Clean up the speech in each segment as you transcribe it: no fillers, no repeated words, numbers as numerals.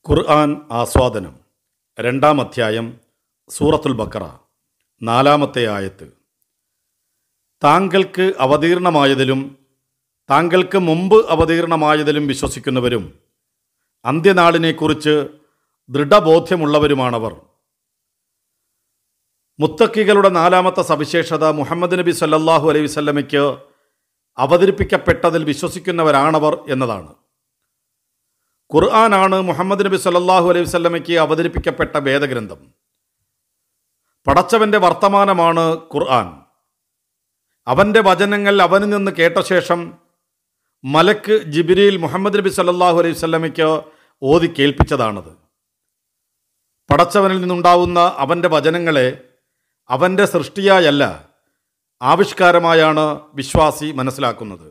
ഖുർആൻ ആസ്വാദനം 2-ാം അധ്യായം സൂറത്തുൽ ബഖറ 4-ാമത്തെ ആയത്ത്. താങ്കൾക്ക് അവതീർണമായതിലും താങ്കൾക്ക് മുമ്പ് അവതീർണമായതിലും വിശ്വസിക്കുന്നവരും അന്ത്യനാളിനെക്കുറിച്ച് ദൃഢബോധ്യമുള്ളവരുമാണവർ. മുത്തക്കികളുടെ 4-ാമത്തെ സവിശേഷത മുഹമ്മദ് നബി സല്ലല്ലാഹു അലൈഹി വസല്ലമയ്ക്ക് അവതരിപ്പിക്കപ്പെട്ടതിൽ വിശ്വസിക്കുന്നവരാണവർ എന്നതാണ്. ഖുർആനാണ് മുഹമ്മദ് നബി സല്ലല്ലാഹു അലൈഹി വസല്ലമയ്ക്ക് അവതരിപ്പിക്കപ്പെട്ട വേദഗ്രന്ഥം. പടച്ചവൻ്റെ വർത്തമാനമാണ് ഖുർആൻ. അവൻ്റെ വചനങ്ങൾ അവനിൽ നിന്ന് കേട്ട ശേഷം മലക്ക് ജിബ്രീൽ മുഹമ്മദ് നബി സല്ലല്ലാഹു അലൈഹി വസല്ലമയ്ക്ക് ഓതി കേൾപ്പിച്ചതാണത്. പടച്ചവനിൽ നിന്നുണ്ടാവുന്ന അവൻ്റെ വചനങ്ങളെ അവൻ്റെ സൃഷ്ടിയായല്ല, ആവിഷ്കാരമായാണ് വിശ്വാസി മനസ്സിലാക്കുന്നത്.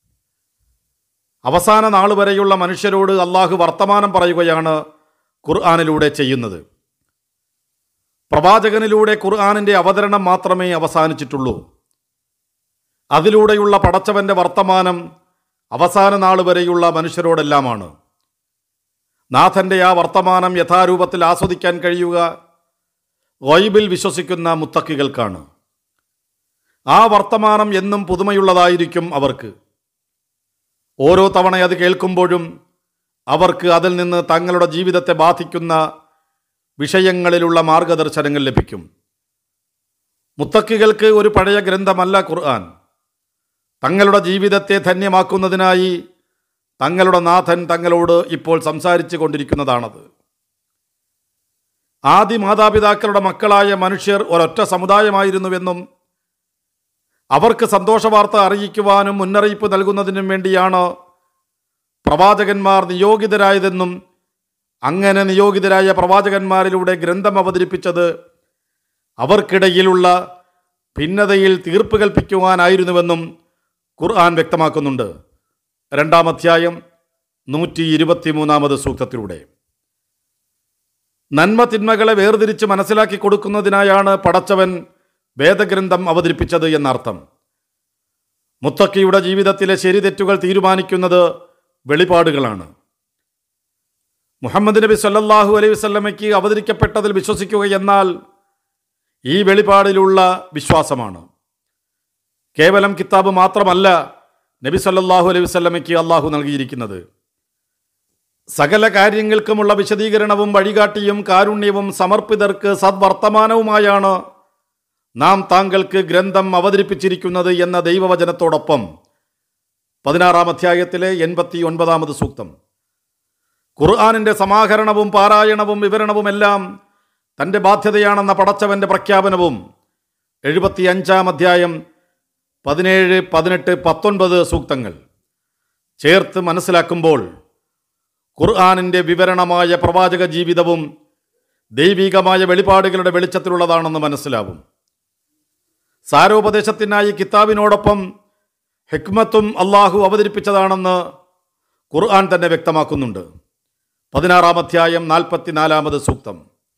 അവസാന നാൾ വരെയുള്ള മനുഷ്യരോട് അള്ളാഹു വർത്തമാനം പറയുകയാണ് ഖുർആനിലൂടെ ചെയ്യുന്നത്. പ്രവാചകനിലൂടെ ഖുർആനിൻ്റെ അവതരണം മാത്രമേ അവസാനിച്ചിട്ടുള്ളൂ. അതിലൂടെയുള്ള പടച്ചവൻ്റെ വർത്തമാനം അവസാന നാൾ വരെയുള്ള മനുഷ്യരോടെല്ലാമാണ്. നാഥൻ്റെ ആ വർത്തമാനം യഥാരൂപത്തിൽ ആസ്വദിക്കാൻ കഴിയുക ഗൈബിൽ വിശ്വസിക്കുന്ന മുത്തക്കികൾക്കാണ്. ആ വർത്തമാനം എന്നും പുതുമയുള്ളതായിരിക്കും അവർക്ക്. ഓരോ തവണ അത് കേൾക്കുമ്പോഴും അവർക്ക് അതിൽ നിന്ന് തങ്ങളുടെ ജീവിതത്തെ ബാധിക്കുന്ന വിഷയങ്ങളിലുള്ള മാർഗദർശനങ്ങൾ ലഭിക്കും. മുത്തക്കികൾക്ക് ഒരു പഴയ ഗ്രന്ഥമല്ല ഖുർആൻ. തങ്ങളുടെ ജീവിതത്തെ ധന്യമാക്കുന്നതിനായി തങ്ങളുടെ നാഥൻ തങ്ങളോട് ഇപ്പോൾ സംസാരിച്ചു കൊണ്ടിരിക്കുന്നതാണത്. ആദി മാതാപിതാക്കളുടെ മക്കളായ മനുഷ്യർ ഒരൊറ്റ സമുദായമായിരുന്നുവെന്നും അവർക്ക് സന്തോഷവാർത്ത അറിയിക്കുവാനും മുന്നറിയിപ്പ് നൽകുന്നതിനും വേണ്ടിയാണ് പ്രവാചകന്മാർ നിയോഗിതരായതെന്നും അങ്ങനെ നിയോഗിതരായ പ്രവാചകന്മാരിലൂടെ ഗ്രന്ഥം അവതരിപ്പിച്ചത് അവർക്കിടയിലുള്ള ഭിന്നതയിൽ തീർപ്പ് കൽപ്പിക്കുവാനായിരുന്നുവെന്നും ഖുർആൻ വ്യക്തമാക്കുന്നുണ്ട്. 2-ാം അധ്യായം 123-ാമത് സൂക്തത്തിലൂടെ. നന്മ തിന്മകളെ വേർതിരിച്ച് മനസ്സിലാക്കി കൊടുക്കുന്നതിനായാണ് പടച്ചവൻ വേദഗ്രന്ഥം അവതരിപ്പിച്ചത് എന്നർത്ഥം. മുത്തക്കിയുടെ ജീവിതത്തിലെ ശരിതെറ്റുകൾ തീരുമാനിക്കുന്നത് വെളിപാടുകളാണ്. മുഹമ്മദ് നബി സല്ലല്ലാഹു അലൈഹി വസല്ലമയ്ക്ക് അവതരിക്കപ്പെട്ടതിൽ വിശ്വസിക്കുക എന്നാൽ ഈ വെളിപാടിലുള്ള വിശ്വാസമാണ്. കേവലം കിതാബ് മാത്രമല്ല നബി സല്ലല്ലാഹു അലൈഹി വസല്ലമയ്ക്ക് അള്ളാഹു നൽകിയിരിക്കുന്നത്. സകല കാര്യങ്ങൾക്കുമുള്ള വിശദീകരണവും വഴികാട്ടിയും കാരുണ്യവും സമർപ്പിതർക്ക് സദ്വർത്തമാനവുമായാണ് നാം താങ്കൾക്ക് ഗ്രന്ഥം അവതരിപ്പിച്ചിരിക്കുന്നത് എന്ന ദൈവവചനത്തോടൊപ്പം 16-ാം അധ്യായത്തിലെ 89-ാമത് സൂക്തം. ഖുർആനിൻ്റെ സമാഹരണവും പാരായണവും വിവരണവുമെല്ലാം തൻ്റെ ബാധ്യതയാണെന്ന പടച്ചവൻ്റെ പ്രഖ്യാപനവും 75-ാം അധ്യായം 17, 18, 19 സൂക്തങ്ങൾ ചേർത്ത് മനസ്സിലാക്കുമ്പോൾ ഖുർആനിൻ്റെ വിവരണമായ പ്രവാചക ജീവിതവും ദൈവികമായ വെളിപാടുകളുടെ വെളിച്ചത്തിലുള്ളതാണെന്ന് മനസ്സിലാവും. സാരോപദേശത്തിനായി കിതാബിനോടൊപ്പം ഹിക്മത്തും അള്ളാഹു അവതരിപ്പിച്ചതാണെന്ന് ഖുർആൻ തന്നെ വ്യക്തമാക്കുന്നുണ്ട്. 16-ാം അധ്യായം 44-ാമത് സൂക്തം.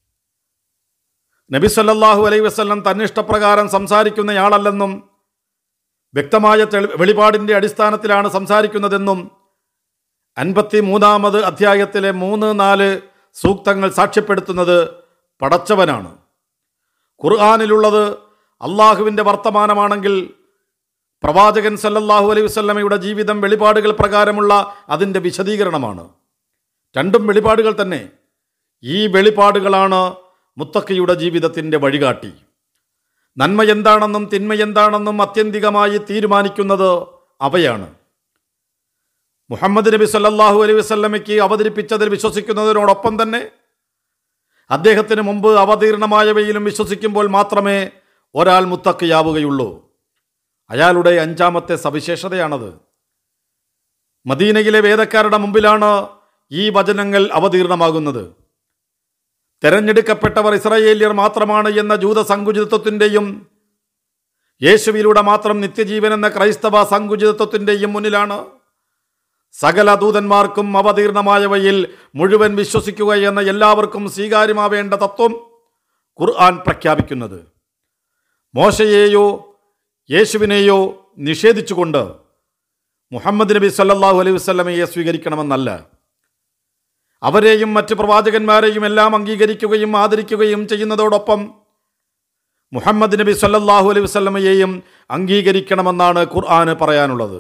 നബി സല്ലല്ലാഹു അലൈഹി വസല്ലം തന്നിഷ്ടപ്രകാരം സംസാരിക്കുന്നയാളല്ലെന്നും വ്യക്തമായ വെളിപാടിൻ്റെ അടിസ്ഥാനത്തിലാണ് സംസാരിക്കുന്നതെന്നും 53-ാമത് അധ്യായത്തിലെ 3, 4 സൂക്തങ്ങൾ സാക്ഷ്യപ്പെടുത്തുന്നത് പടച്ചവനാണ്. ഖുർആനിലുള്ളത് അള്ളാഹുവിൻ്റെ വർത്തമാനമാണെങ്കിൽ പ്രവാചകൻ സല്ലല്ലാഹു അലൈഹി വസല്ലമയുടെ ജീവിതം വെളിപാടുകൾ പ്രകാരമുള്ള അതിൻ്റെ വിശദീകരണമാണ്. രണ്ടും വെളിപാടുകൾ തന്നെ. ഈ വെളിപാടുകളാണ് മുത്തക്കിയുടെ ജീവിതത്തിൻ്റെ വഴികാട്ടി. നന്മ എന്താണെന്നും തിന്മ എന്താണെന്നും അത്യന്തികമായി തീരുമാനിക്കുന്നത് അവയാണ്. മുഹമ്മദ് നബി സല്ലല്ലാഹു അലൈഹി വസല്ലമയ്ക്ക് അവതരിപ്പിച്ചതിൽ വിശ്വസിക്കുന്നതിനോടൊപ്പം തന്നെ അദ്ദേഹത്തിന് മുമ്പ് അവതീർണമായവയിലും വിശ്വസിക്കുമ്പോൾ മാത്രമേ ഒരാൾ മുത്തക്കിയാവുകയുള്ളൂ. അയാളുടെ 5-ാമത്തെ സവിശേഷതയാണത്. മദീനയിലെ വേദക്കാരുടെ മുമ്പിലാണ് ഈ വചനങ്ങൾ അവതീർണമാകുന്നത്. തെരഞ്ഞെടുക്കപ്പെട്ടവർ ഇസ്രായേല്യർ മാത്രമാണ് എന്ന ജൂത സങ്കുചിതത്വത്തിൻ്റെയും യേശുവിലൂടെ മാത്രം നിത്യജീവൻ എന്ന ക്രൈസ്തവ സങ്കുചിതത്വത്തിൻ്റെയും മുന്നിലാണ് സകല ദൂതന്മാർക്കും അവതീർണമായവയിൽ മുഴുവൻ വിശ്വസിക്കുക എന്ന എല്ലാവർക്കും സ്വീകാര്യമാവേണ്ട തത്വം ഖുർആൻ പ്രഖ്യാപിക്കുന്നത്. മോശയെയോ യേശുവിനെയോ നിഷേധിച്ചുകൊണ്ട് മുഹമ്മദ് നബി സല്ലല്ലാഹു അലൈഹി വസല്ലമയെ സ്വീകരിക്കണമെന്നല്ല. അവരെയും മറ്റ് പ്രവാചകന്മാരെയും എല്ലാം അംഗീകരിക്കുകയും ആദരിക്കുകയും ചെയ്യുന്നതോടൊപ്പം മുഹമ്മദ് നബി സല്ലല്ലാഹു അലൈഹി വസല്ലമയെയും അംഗീകരിക്കണമെന്നാണ് ഖുർആന് പറയാനുള്ളത്.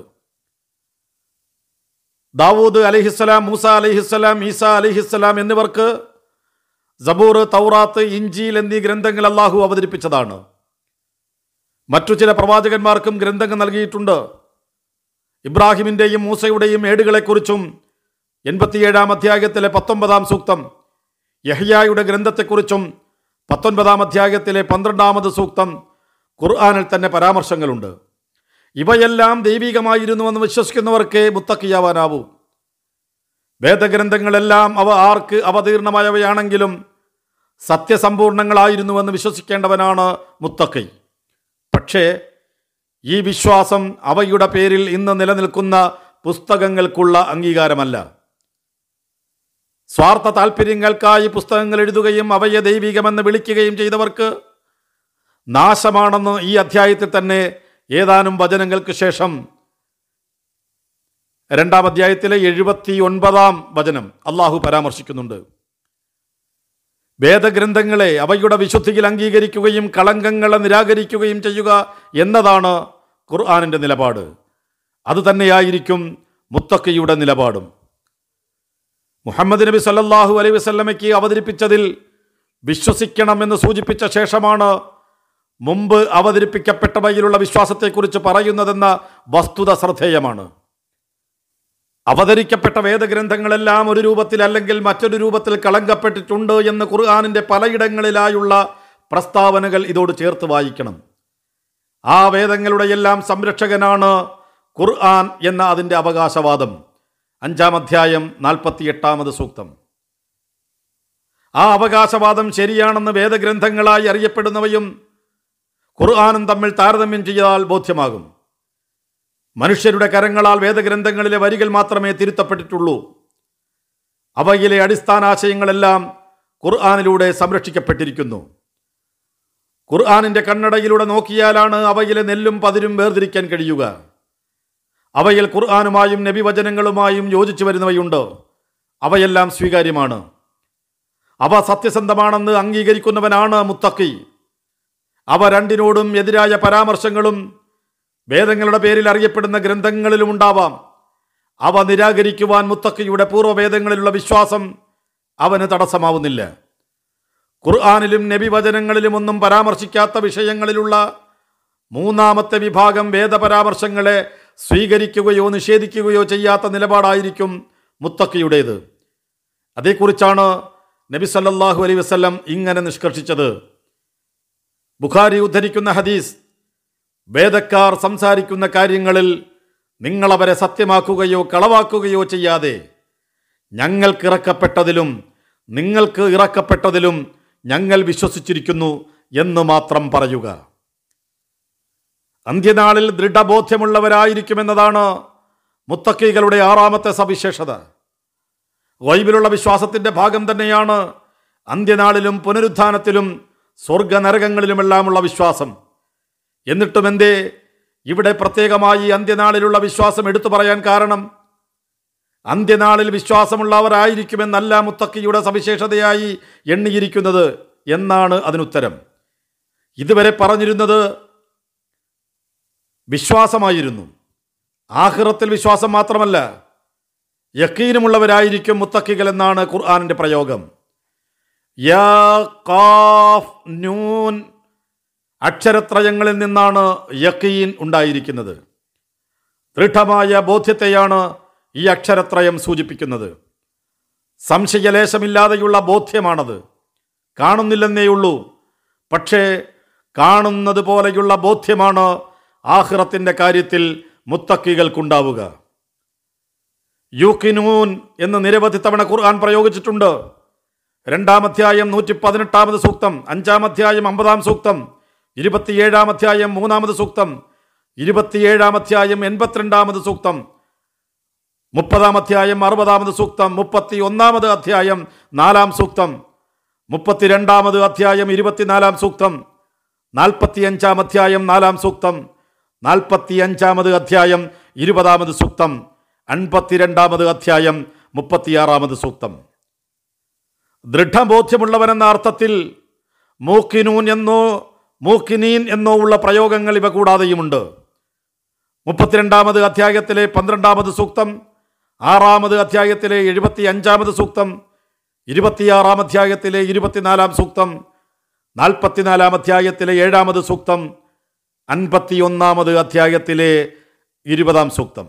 ദാവൂദ് അലൈഹിസ്സലാം, മൂസ അലൈഹിസ്സലാം, ഈസ അലൈഹിസ്സലാം എന്നിവർക്ക് സബൂർ, തൗറാത്ത്, ഇഞ്ചീൽ എന്നീ ഗ്രന്ഥങ്ങൾ അല്ലാഹു അവതരിപ്പിച്ചതാണ്. മറ്റു ചില പ്രവാചകന്മാർക്കും ഗ്രന്ഥങ്ങൾ നൽകിയിട്ടുണ്ട്. ഇബ്രാഹിമിൻ്റെയും മൂസയുടെയും ഏടുകളെക്കുറിച്ചും 87-ാം അധ്യായത്തിലെ 19-ാം സൂക്തം, യഹ്യായുടെ ഗ്രന്ഥത്തെക്കുറിച്ചും 19-ാം അധ്യായത്തിലെ 12-ാമത് സൂക്തം ഖുർആനിൽ തന്നെ പരാമർശങ്ങളുണ്ട്. ഇവയെല്ലാം ദൈവികമായിരുന്നുവെന്ന് വിശ്വസിക്കുന്നവർക്കേ മുത്തഖിയാവാനാവൂ. വേദഗ്രന്ഥങ്ങളെല്ലാം അവ ആർക്ക് അവതീർണമായവയാണെങ്കിലും സത്യസമ്പൂർണങ്ങളായിരുന്നുവെന്ന് വിശ്വസിക്കേണ്ടവനാണ് മുത്തഖി. പക്ഷേ ഈ വിശ്വാസം അവയുടെ പേരിൽ ഇന്ന് നിലനിൽക്കുന്ന പുസ്തകങ്ങൾക്കുള്ള അംഗീകാരമല്ല. സ്വാർത്ഥ താൽപ്പര്യങ്ങൾക്കായി പുസ്തകങ്ങൾ എഴുതുകയും അവയെ ദൈവികമെന്ന് വിളിക്കുകയും ചെയ്തവർക്ക് നാശമാണെന്ന് ഈ അധ്യായത്തിൽ തന്നെ ഏതാനും വചനങ്ങൾക്ക് ശേഷം 2-ാം അധ്യായത്തിലെ 79-ാം വചനം അള്ളാഹു പരാമർശിക്കുന്നുണ്ട്. വേദഗ്രന്ഥങ്ങളെ അവയുടെ വിശുദ്ധിയിൽ അംഗീകരിക്കുകയും കളങ്കങ്ങളെ നിരാകരിക്കുകയും ചെയ്യുക എന്നതാണ് ഖുർആനിൻ്റെ നിലപാട്. അതുതന്നെയായിരിക്കും മുത്തഖിയുടെ നിലപാടും. മുഹമ്മദ് നബി സല്ലല്ലാഹു അലൈഹി വസല്ലമയ്ക്ക് അവതരിപ്പിച്ചതിൽ വിശ്വസിക്കണമെന്ന് സൂചിപ്പിച്ച ശേഷമാണ് മുമ്പ് അവതരിപ്പിക്കപ്പെട്ടവയിലുള്ള വിശ്വാസത്തെക്കുറിച്ച് പറയുന്നതെന്ന വസ്തുത ശ്രദ്ധേയമാണ്. അവതരിക്കപ്പെട്ട വേദഗ്രന്ഥങ്ങളെല്ലാം ഒരു രൂപത്തിൽ അല്ലെങ്കിൽ മറ്റൊരു രൂപത്തിൽ കളങ്കപ്പെട്ടിട്ടുണ്ട് എന്ന് ഖുർആനിൻ്റെ പലയിടങ്ങളിലായുള്ള പ്രസ്താവനകൾ ഇതോട് ചേർത്ത് വായിക്കണം. ആ വേദങ്ങളുടെ എല്ലാം സംരക്ഷകനാണ് ഖുർആൻ എന്ന അതിൻ്റെ അവകാശവാദം. 5-ാം അധ്യായം 48-ാമത് സൂക്തം. ആ അവകാശവാദം ശരിയാണെന്ന് വേദഗ്രന്ഥങ്ങളായി അറിയപ്പെടുന്നവയും ഖുർആനും തമ്മിൽ താരതമ്യം ചെയ്താൽ ബോധ്യമാകും. മനുഷ്യരുടെ കരങ്ങളാൽ വേദഗ്രന്ഥങ്ങളിലെ വരികൾ മാത്രമേ തിരുത്തപ്പെട്ടിട്ടുള്ളൂ. അവയിലെ അടിസ്ഥാനാശയങ്ങളെല്ലാം ഖുർആനിലൂടെ സംരക്ഷിക്കപ്പെട്ടിരിക്കുന്നു. ഖുർആനിൻ്റെ കണ്ണടയിലൂടെ നോക്കിയാലാണ് അവയിലെ നെല്ലും പതിരും വേർതിരിക്കാൻ കഴിയുക. അവയിൽ ഖുർആനുമായും നബിവചനങ്ങളുമായും യോജിച്ചു വരുന്നവയുണ്ട്. അവയെല്ലാം സ്വീകാര്യമാണ്. അവ സത്യസന്ധമാണെന്ന് അംഗീകരിക്കുന്നവനാണ് മുത്തഖി. അവ രണ്ടിനോടും എതിരായ പരാമർശങ്ങളും വേദങ്ങളുടെ പേരിൽ അറിയപ്പെടുന്ന ഗ്രന്ഥങ്ങളിലും ഉണ്ടാവാം. അവ നിരാകരിക്കുവാൻ മുത്തഖിയുടെ പൂർവ്വവേദങ്ങളിലുള്ള വിശ്വാസം അവന് തടസ്സമാവുന്നില്ല. ഖുർആനിലും നബിവചനങ്ങളിലും ഒന്നും പരാമർശിക്കാത്ത വിഷയങ്ങളിലുള്ള 3-ാമത്തെ വിഭാഗം വേദപരാമർശങ്ങളെ സ്വീകരിക്കുകയോ നിഷേധിക്കുകയോ ചെയ്യാത്ത നിലപാടായിരിക്കും മുത്തഖിയുടേത്. അതേക്കുറിച്ചാണ് നബി സല്ലല്ലാഹു അലൈഹി വസല്ലം ഇങ്ങനെ നിഷ്കർഷിച്ചത്. ബുഖാരി ഉദ്ധരിക്കുന്ന ഹദീസ്: വേദക്കാർ സംസാരിക്കുന്ന കാര്യങ്ങളിൽ നിങ്ങളവരെ സത്യമാക്കുകയോ കളവാക്കുകയോ ചെയ്യാതെ ഞങ്ങൾക്ക് ഇറക്കപ്പെട്ടതിലും നിങ്ങൾക്ക് ഇറക്കപ്പെട്ടതിലും ഞങ്ങൾ വിശ്വസിച്ചിരിക്കുന്നു എന്ന് മാത്രം പറയുക. അന്ത്യനാളിൽ ദൃഢബോധ്യമുള്ളവരായിരിക്കുമെന്നതാണ് മുത്തഖികളുടെ 6-ാമത്തെ സവിശേഷത. ഗൈബിലുള്ള വിശ്വാസത്തിൻ്റെ ഭാഗം തന്നെയാണ് അന്ത്യനാളിലും പുനരുത്ഥാനത്തിലും സ്വർഗനരകങ്ങളിലുമെല്ലാമുള്ള വിശ്വാസം. എന്നിട്ടും എന്തേ ഇവിടെ പ്രത്യേകമായി അന്ത്യനാളിലുള്ള വിശ്വാസം എടുത്തു പറയാൻ കാരണം? അന്ത്യനാളിൽ വിശ്വാസമുള്ളവരായിരിക്കുമെന്നല്ല മുത്തഖിയുടെ സവിശേഷതയായി എണ്ണിയിരിക്കുന്നത് എന്നാണ് അതിനുത്തരം. ഇതുവരെ പറഞ്ഞിരുന്നത് വിശ്വാസമായിരുന്നു. ആഖിറത്തിൽ വിശ്വാസം മാത്രമല്ല, യഖീനുമുള്ളവരായിരിക്കും മുത്തഖികൾ എന്നാണ് ഖുർആനിൻ്റെ പ്രയോഗം. യാ ഖാഫ് നൂൻ അക്ഷരത്രയങ്ങളിൽ നിന്നാണ് യഖീൻ ഉണ്ടായിരിക്കുന്നത്. ദൃഢമായ ബോധ്യത്തെയാണ് ഈ അക്ഷരത്രയം സൂചിപ്പിക്കുന്നത്. സംശയലേശമില്ലാതെയുള്ള ബോധ്യമാണത്. കാണുന്നില്ലെന്നേയുള്ളൂ, പക്ഷേ കാണുന്നത് പോലെയുള്ള ബോധ്യമാണ് ആഖിറത്തിൻ്റെ കാര്യത്തിൽ മുത്തഖികൾക്കുണ്ടാവുക. യൂഖിനൂൻ എന്ന് നിരവധി തവണ ഖുർആൻ പ്രയോഗിച്ചിട്ടുണ്ട്. 2-ാം അധ്യായം 118-ാമത് സൂക്തം, 5-ാം അധ്യായം 50-ാം സൂക്തം, 27-ാം അധ്യായം 3-ാമത് സൂക്തം, 27-ാം അധ്യായം 82-ാമത് സൂക്തം, 30-ാം അധ്യായം 60-ാമത് സൂക്തം, 31-ാമത് അധ്യായം 4-ാം സൂക്തം, 32-ാമത് അധ്യായം 24-ാം സൂക്തം, 45-ാം അധ്യായം 4-ാം സൂക്തം, 45-ാമത് അധ്യായം 20-ാമത് സൂക്തം, 52-ാമത് അധ്യായം 36-ാമത് സൂക്തം. ദൃഢബോധ്യമുള്ളവനെന്ന അർത്ഥത്തിൽ മൂക്കിനൂൻ എന്നോ മൂക്കിനീൻ എന്നോ ഉള്ള പ്രയോഗങ്ങൾ ഇവ കൂടാതെയുമുണ്ട്. 32-ാമത് അധ്യായത്തിലെ 12-ാമത് സൂക്തം, 6-ാമത് അധ്യായത്തിലെ 75-ാമത് സൂക്തം, 26-ാം അധ്യായത്തിലെ 24-ാം സൂക്തം, 44-ാം അധ്യായത്തിലെ 7-ാമത് സൂക്തം, 51-ാമത് അധ്യായത്തിലെ 20-ാം സൂക്തം.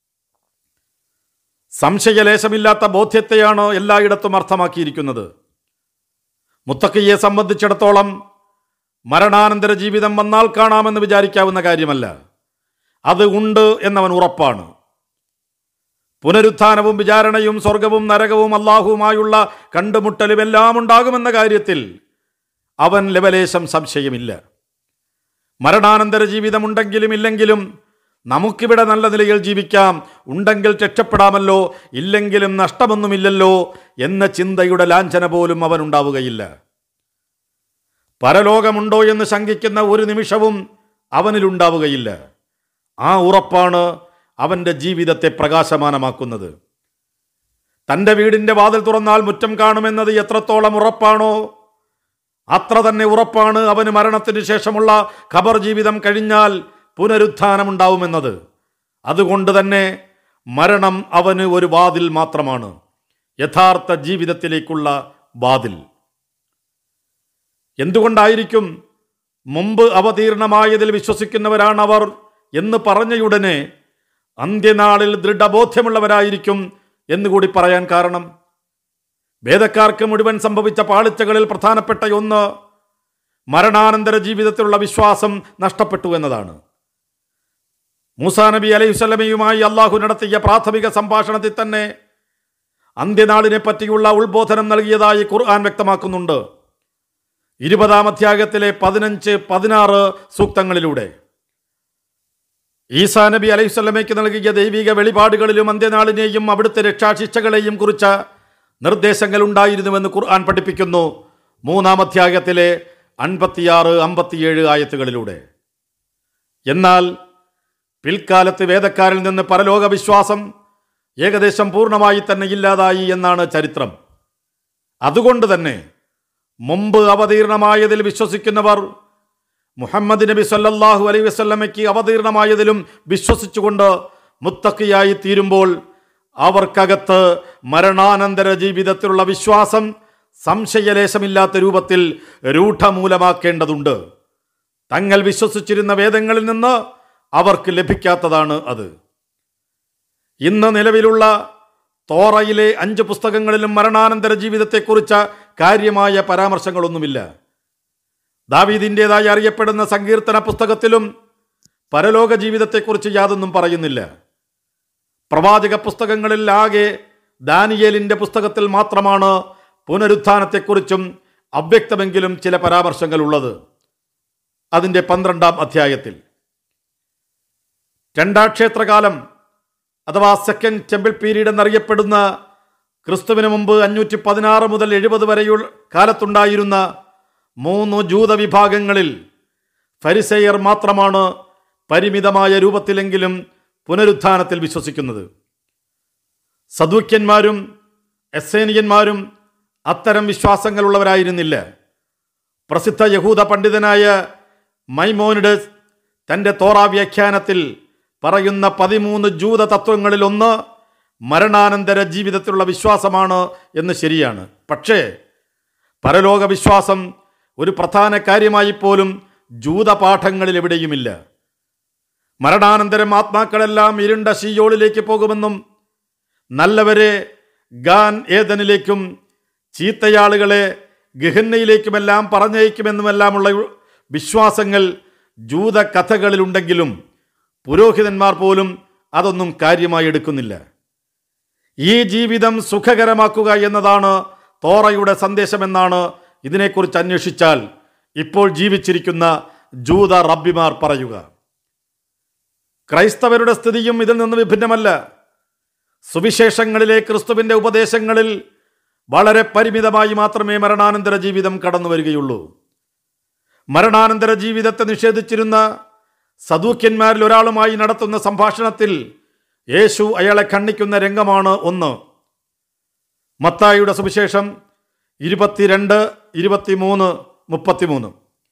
സംശയലേശമില്ലാത്ത ബോധ്യത്തെയാണ് എല്ലായിടത്തും അർത്ഥമാക്കിയിരിക്കുന്നത്. മുത്തഖിയെ സംബന്ധിച്ചിടത്തോളം മരണാനന്തര ജീവിതം വന്നാൽ കാണാമെന്ന് വിചാരിക്കാവുന്ന കാര്യമല്ല. അത് ഉണ്ട് എന്നവൻ ഉറപ്പാണ്. പുനരുത്ഥാനവും വിചാരണയും സ്വർഗവും നരകവും അള്ളാഹുവുമായുള്ള കണ്ടുമുട്ടലും എല്ലാം ഉണ്ടാകുമെന്ന കാര്യത്തിൽ അവൻ ലവലേശം സംശയമില്ല. മരണാനന്തര ജീവിതമുണ്ടെങ്കിലും ഇല്ലെങ്കിലും നമുക്കിവിടെ നല്ല നിലയിൽ ജീവിക്കാം, ഉണ്ടെങ്കിൽ രക്ഷപ്പെടാമല്ലോ, ഇല്ലെങ്കിലും നഷ്ടമൊന്നുമില്ലല്ലോ എന്ന ചിന്തയുടെ ലാഞ്ചന പോലും അവനുണ്ടാവുകയില്ല. പരലോകമുണ്ടോ എന്ന് ശങ്കിക്കുന്ന ഒരു നിമിഷവും അവനിലുണ്ടാവുകയില്ല. ആ ഉറപ്പാണ് അവൻ്റെ ജീവിതത്തെ പ്രകാശമാനമാക്കുന്നത്. തൻ്റെ വീടിൻ്റെ വാതിൽ തുറന്നാൽ മുറ്റം കാണുമെന്നത് എത്രത്തോളം ഉറപ്പാണോ അത്ര തന്നെ ഉറപ്പാണ് അവന് മരണത്തിന് ശേഷമുള്ള ഖബർ ജീവിതം കഴിഞ്ഞാൽ പുനരുത്ഥാനമുണ്ടാവുമെന്നത്. അതുകൊണ്ട് തന്നെ മരണം അവന് ഒരു വാതിൽ മാത്രമാണ്, യഥാർത്ഥ ജീവിതത്തിലേക്കുള്ള വാതിൽ. എന്തുകൊണ്ടായിരിക്കും മുമ്പ് അവതീർണമായതിൽ വിശ്വസിക്കുന്നവരാണവർ എന്ന് പറഞ്ഞയുടനെ അന്ത്യനാളിൽ ദൃഢബോധ്യമുള്ളവരായിരിക്കും എന്നുകൂടി പറയാൻ കാരണം? വേദക്കാർക്ക് മുഴുവൻ സംഭവിച്ച പാളിച്ചകളിൽ പ്രധാനപ്പെട്ട ഒന്ന് മരണാനന്തര ജീവിതത്തിലുള്ള വിശ്വാസം നഷ്ടപ്പെട്ടു എന്നതാണ്. മൂസാ നബി അലൈഹിസ്സലാമയുമായി അള്ളാഹു നടത്തിയ പ്രാഥമിക സംഭാഷണത്തിൽ തന്നെ അന്ത്യനാളിനെ പറ്റിയുള്ള ഉത്ബോധനം നൽകിയതായി ഖുർആൻ വ്യക്തമാക്കുന്നുണ്ട്. 20-ാം അധ്യായത്തിലെ 15-16 സൂക്തങ്ങളിലൂടെ ഈസാ നബി അലൈഹിസ്സലാമയ്ക്ക് നൽകിയ ദൈവിക വെളിപാടുകളിലും അന്ത്യനാളിനെയും അവിടുത്തെ രക്ഷാശിക്ഷകളെയും കുറിച്ച നിർദ്ദേശങ്ങൾ ഉണ്ടായിരുന്നുവെന്ന് ഖുർആൻ പഠിപ്പിക്കുന്നു. 3-ാം അധ്യായത്തിലെ 56-57 ആയത്തുകളിലൂടെ. എന്നാൽ പിൽക്കാലത്ത് വേദക്കാരിൽ നിന്ന് പരലോക വിശ്വാസം ഏകദേശം പൂർണ്ണമായി തന്നെ ഇല്ലാതായി എന്നാണ് ചരിത്രം. അതുകൊണ്ട് തന്നെ മുമ്പ് അവതീർണമായതിൽ വിശ്വസിക്കുന്നവർ മുഹമ്മദ് നബി സല്ലല്ലാഹു അലൈഹി വസല്ലമയ്ക്ക് അവതീർണമായതിലും വിശ്വസിച്ചുകൊണ്ട് മുത്തഖിയായി തീരുമ്പോൾ അവർക്കകത്ത് മരണാനന്തര ജീവിതത്തിലുള്ള വിശ്വാസം സംശയലേശമില്ലാത്ത രൂപത്തിൽ രൂഢമൂലമാക്കേണ്ടതുണ്ട്. തങ്ങൾ വിശ്വസിച്ചിരുന്ന വേദങ്ങളിൽ നിന്ന് അവർക്ക് ലഭിക്കാത്തതാണ് അത്. ഇന്ന് നിലവിലുള്ള തോറയിലെ 5 പുസ്തകങ്ങളിലും മരണാനന്തര ജീവിതത്തെക്കുറിച്ച് കാര്യമായ പരാമർശങ്ങളൊന്നുമില്ല. ദാവീദിൻ്റെതായി അറിയപ്പെടുന്ന സങ്കീർത്തന പുസ്തകത്തിലും പരലോക ജീവിതത്തെക്കുറിച്ച് യാതൊന്നും പറയുന്നില്ല. പ്രവാചക പുസ്തകങ്ങളിൽ ആകെ ദാനിയേലിൻ്റെ പുസ്തകത്തിൽ മാത്രമാണ് പുനരുത്ഥാനത്തെക്കുറിച്ചും അവ്യക്തമെങ്കിലും ചില പരാമർശങ്ങൾ ഉള്ളത്. അതിൻ്റെ 12-ാം അധ്യായത്തിൽ രണ്ടാക്ഷേത്രകാലം അഥവാ സെക്കൻഡ് ടെമ്പിൾ പീരീഡ് എന്നറിയപ്പെടുന്ന ക്രിസ്തുവിന് മുമ്പ് 516 മുതൽ 70 വരെയുള്ള കാലത്തുണ്ടായിരുന്ന 3 ജൂത വിഭാഗങ്ങളിൽ ഫരിസേയർ മാത്രമാണ് പരിമിതമായ രൂപത്തിലെങ്കിലും പുനരുത്ഥാനത്തിൽ വിശ്വസിക്കുന്നത്. സദൂക്യന്മാരും എസ്സേനിയന്മാരും അത്തരം വിശ്വാസങ്ങളുള്ളവരായിരുന്നില്ല. പ്രസിദ്ധ യഹൂദ പണ്ഡിതനായ മൈമോനിഡസ് തൻ്റെ തോറ വ്യാഖ്യാനത്തിൽ പറയുന്ന 13 ജൂത തത്വങ്ങളിൽ ഒന്ന് മരണാനന്തര ജീവിതത്തിലുള്ള വിശ്വാസമാണ് എന്ന് ശരിയാണ്. പക്ഷേ പരലോക വിശ്വാസം ഒരു പ്രധാന കാര്യമായി പോലും ജൂത പാഠങ്ങളിൽ എവിടെയുമില്ല. മരണാനന്തരം ആത്മാക്കളെല്ലാം ഇരുണ്ട ശീയോളിലേക്ക് പോകുമെന്നും നല്ലവരെ ഗാൻ ഏദനിലേക്കും ചീത്തയാളുകളെ ഗഹന്നയിലേക്കുമെല്ലാം പറഞ്ഞയക്കുമെന്നുമെല്ലാമുള്ള വിശ്വാസങ്ങൾ ജൂത കഥകളിലുണ്ടെങ്കിലും പുരോഹിതന്മാർ പോലും അതൊന്നും കാര്യമായി എടുക്കുന്നില്ല. ഈ ജീവിതം സുഖകരമാക്കുക എന്നതാണ് തോറയുടെ സന്ദേശമെന്നാണ് ഇതിനെക്കുറിച്ച് അന്വേഷിച്ചാൽ ഇപ്പോൾ ജീവിച്ചിരിക്കുന്ന ജൂത റബ്ബിമാർ പറയുക. ക്രൈസ്തവരുടെ സ്ഥിതിയും ഇതിൽ നിന്ന് വിഭിന്നമല്ല. സുവിശേഷങ്ങളിലെ ക്രിസ്തുവിൻ്റെ ഉപദേശങ്ങളിൽ വളരെ പരിമിതമായി മാത്രമേ മരണാനന്തര ജീവിതം കടന്നു വരികയുള്ളൂ. മരണാനന്തര ജീവിതത്തെ നിഷേധിച്ചിരുന്ന സദൂക്യന്മാരിൽ ഒരാളുമായി നടത്തുന്ന സംഭാഷണത്തിൽ യേശു അയാളെ ഖണ്ഡിക്കുന്ന രംഗമാണ് ഒന്ന്. മത്തായിയുടെ സുവിശേഷം 22, 23, 33.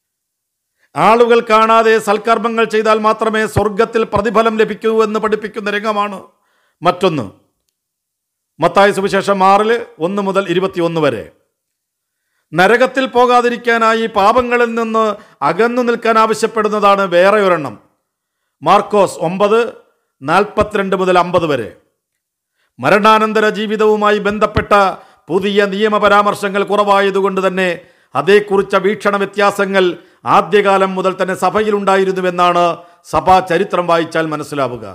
ആളുകൾ കാണാതെ സൽക്കർമ്മങ്ങൾ ചെയ്താൽ മാത്രമേ സ്വർഗത്തിൽ പ്രതിഫലം ലഭിക്കൂ എന്ന് പഠിപ്പിക്കുന്ന രംഗമാണ് മറ്റൊന്ന്. മത്തായി സുവിശേഷം 6, 1 മുതൽ 21 വരെ. നരകത്തിൽ പോകാതിരിക്കാനായി പാപങ്ങളിൽ നിന്ന് അകന്നു നിൽക്കാൻ ആവശ്യപ്പെടുന്നതാണ് വേറെ ഒരെണ്ണം. മാർക്കോസ് 9, 42 മുതൽ 50 വരെ. മരണാനന്തര ജീവിതവുമായി ബന്ധപ്പെട്ട പുതിയ നിയമപരാമർശങ്ങൾ കുറവായതുകൊണ്ട് തന്നെ അതേക്കുറിച്ച വീക്ഷണ വ്യത്യാസങ്ങൾ ആദ്യകാലം മുതൽ തന്നെ സഭയിലുണ്ടായിരുന്നുവെന്നാണ് സഭാ ചരിത്രം വായിച്ചാൽ മനസ്സിലാവുക.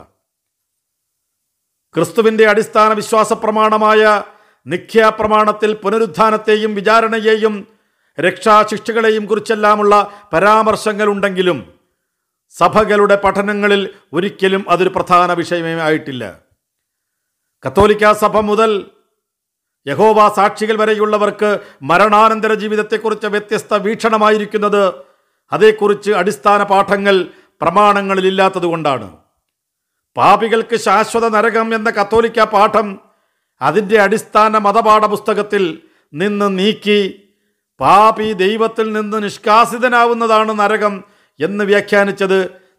ക്രിസ്തുവിൻ്റെ അടിസ്ഥാന വിശ്വാസ പ്രമാണമായ നിഖ്യാപ്രമാണത്തിൽ പുനരുത്ഥാനത്തെയും വിചാരണയെയും രക്ഷാശിക്ഷകളെയും കുറിച്ചെല്ലാമുള്ള പരാമർശങ്ങൾ ഉണ്ടെങ്കിലും സഭകളുടെ പഠനങ്ങളിൽ ഒരിക്കലും അതൊരു പ്രധാന വിഷയമേ ആയിട്ടില്ല. കത്തോലിക്ക സഭ മുതൽ യഹോവ സാക്ഷികൾ വരെയുള്ളവർക്ക് മരണാനന്തര ജീവിതത്തെക്കുറിച്ച് വ്യത്യസ്ത വീക്ഷണമായിരിക്കുന്നത് അതേക്കുറിച്ച് അടിസ്ഥാന പാഠങ്ങൾ പ്രമാണങ്ങളിലില്ലാത്തതുകൊണ്ടാണ്. പാപികൾക്ക് ശാശ്വത നരകം എന്ന കത്തോലിക്ക പാഠം അതിൻ്റെ അടിസ്ഥാന മതപാഠ പുസ്തകത്തിൽ നിന്ന് നീക്കി പാപി ദൈവത്തിൽ നിന്ന് നിഷ്കാസിതനാവുന്നതാണ് നരകം എന്ന് വ്യാഖ്യാനിച്ചത്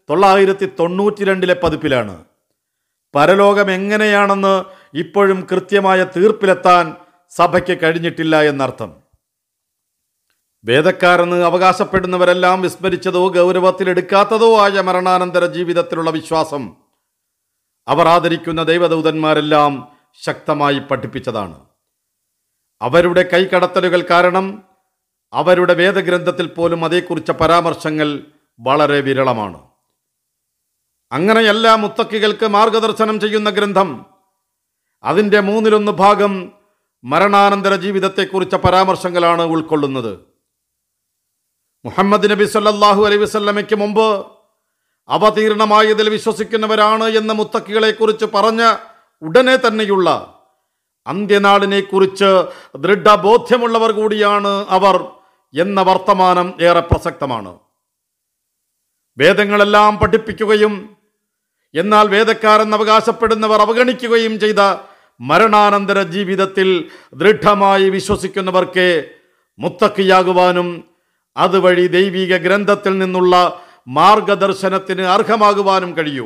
992 പതിപ്പിലാണ്. പരലോകം എങ്ങനെയാണെന്ന് ഇപ്പോഴും കൃത്യമായ തീർപ്പിലെത്താൻ സഭയ്ക്ക് കഴിഞ്ഞിട്ടില്ല എന്നർത്ഥം. വേദക്കാരെന്ന് അവകാശപ്പെടുന്നവരെല്ലാം വിസ്മരിച്ചതോ ഗൗരവത്തിലെടുക്കാത്തതോ ആയ മരണാനന്തര ജീവിതത്തിലുള്ള വിശ്വാസം അവർ ആദരിക്കുന്ന ദൈവദൂതന്മാരെല്ലാം ശക്തമായി പഠിപ്പിച്ചതാണ്. അവരുടെ കൈകടത്തലുകൾ കാരണം അവരുടെ വേദഗ്രന്ഥത്തിൽ പോലും അതേക്കുറിച്ച പരാമർശങ്ങൾ വളരെ വിരളമാണ്. അങ്ങനെയല്ല മുത്തക്കികൾക്ക് മാർഗദർശനം ചെയ്യുന്ന ഗ്രന്ഥം അതിൻ്റെ 1/3 ഭാഗം മരണാനന്തര ജീവിതത്തെക്കുറിച്ച പരാമർശങ്ങളാണ് ഉൾക്കൊള്ളുന്നത്. മുഹമ്മദ് നബി സല്ലല്ലാഹു അലൈഹി വസല്ലമയ്ക്ക് മുമ്പ് അവതീർണമായതിൽ വിശ്വസിക്കുന്നവരാണ് എന്ന് മുത്തക്കികളെക്കുറിച്ച് പറഞ്ഞ ഉടനെ തന്നെയുള്ള അന്ത്യനാളിനെക്കുറിച്ച് ദൃഢബോധ്യമുള്ളവർ കൂടിയാണ് അവർ എന്ന വർത്തമാനം ഏറെ പ്രസക്തമാണ്. വേദങ്ങളെല്ലാം പഠിപ്പിക്കുകയും എന്നാൽ വേദക്കാരെന്ന് അവകാശപ്പെടുന്നവർ അവഗണിക്കുകയും ചെയ്ത മരണാനന്തര ജീവിതത്തിൽ ദൃഢമായി വിശ്വസിക്കുന്നവർക്ക് മുത്തക്കിയാകുവാനും അതുവഴി ദൈവിക ഗ്രന്ഥത്തിൽ നിന്നുള്ള മാർഗദർശനത്തിന് അർഹമാകുവാനും കഴിയൂ.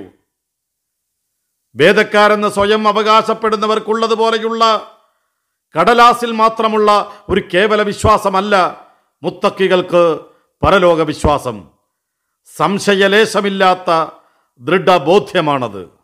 വേദക്കാരെന്ന് സ്വയം അവകാശപ്പെടുന്നവർക്കുള്ളതുപോലെയുള്ള കടലാസിൽ മാത്രമുള്ള ഒരു കേവല വിശ്വാസമല്ല മുത്തക്കികൾക്ക് പരലോക വിശ്വാസം. സംശയലേശമില്ലാത്ത ദൃഢബോധ്യമാണത്.